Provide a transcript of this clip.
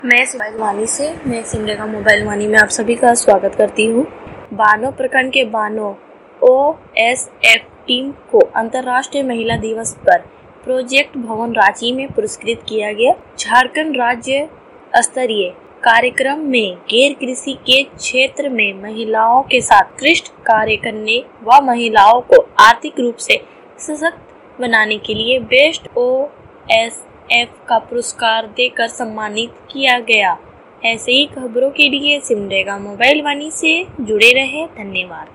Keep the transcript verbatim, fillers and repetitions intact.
मैं मोबाइल वानी से मैं सिमरेगा मोबाइल वानी में आप सभी का स्वागत करती हूँ। बानो प्रखंड के Bano O S F team को अंतर्राष्ट्रीय महिला दिवस पर प्रोजेक्ट भवन रांची में पुरस्कृत किया गया। झारखंड राज्य स्तरीय कार्यक्रम में गैर कृषि के क्षेत्र में महिलाओं के साथ उत्कृष्ट कार्य करने व महिलाओं को आर्थिक रूप से सशक्त बनाने के लिए बेस्ट ओ एस एफ का पुरस्कार देकर सम्मानित किया गया। ऐसे ही खबरों के लिए सिमरेगा मोबाइल वानी से जुड़े रहे। धन्यवाद।